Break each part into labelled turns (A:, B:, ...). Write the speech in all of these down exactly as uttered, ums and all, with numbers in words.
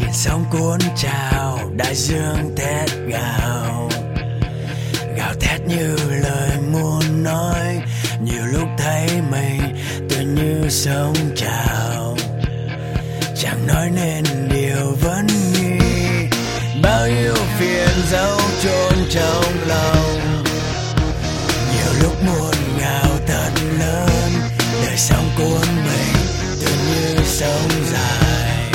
A: biển sóng cuốn trào, đại dương thét gào, gào thét như lời muốn nói. Nhiều lúc thấy mình tự như sóng trào, chẳng nói nên điều vẫn nghi. Bao nhiêu phiền dấu chôn trong lòng, nhiều lúc muốn gào thật lớn. Đời sóng cuốn mình tự như sông dài.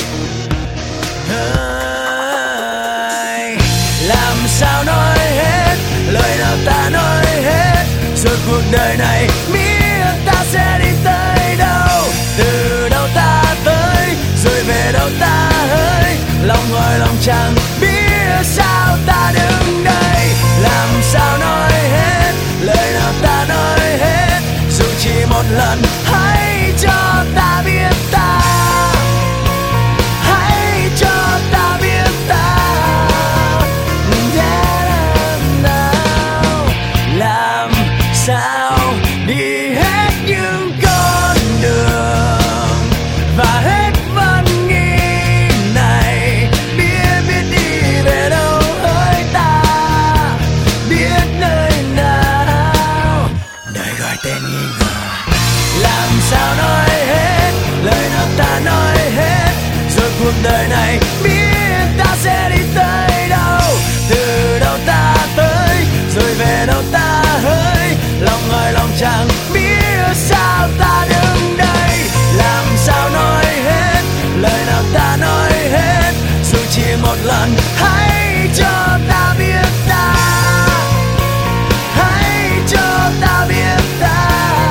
A: Ơi, làm sao nói hết lời nào ta nói hết, rồi cuộc đời này biết ta sẽ đi tới đâu. Từ đâu ta tới rồi về đâu ta hỡi, lòng ngồi lòng chẳng biết sao ta đứng đây. Làm sao nói hết lời nào ta nói hết, dù chỉ một lần hãy cho ta biết ta, hãy cho ta biết ta. Làm sao đi hết những con đường và hết vẫn nghĩ này, biết biết đi về đâu hỡi ta, biết nơi nào đời gọi tên nghi ngờ. Làm sao nói hết lời nào ta nói hết, rồi cuộc đời này biết ta sẽ đi tới đâu. Từ đâu ta tới rồi về đâu ta hỡi, lòng ngời lòng chẳng biết sao ta đứng đây. Làm sao nói hết lời nào ta nói hết, dù chỉ một lần hãy cho ta biết ta, hãy cho ta biết ta.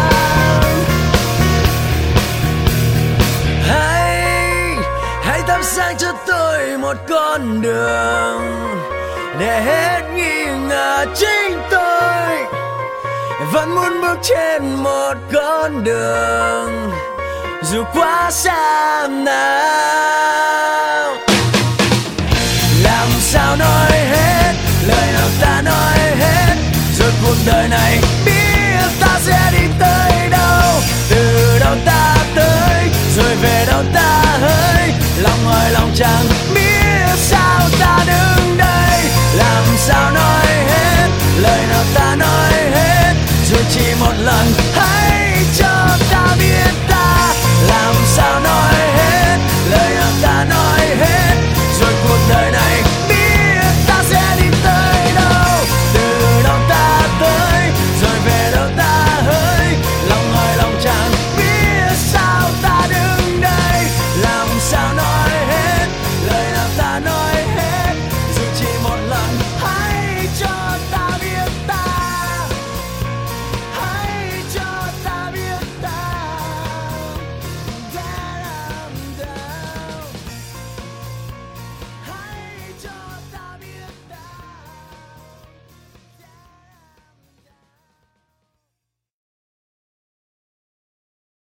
A: Hãy hãy thắp sáng cho tôi một con đường để hết nghi ngờ chính tôi vẫn muốn bước trên một con đường dù quá xa nào.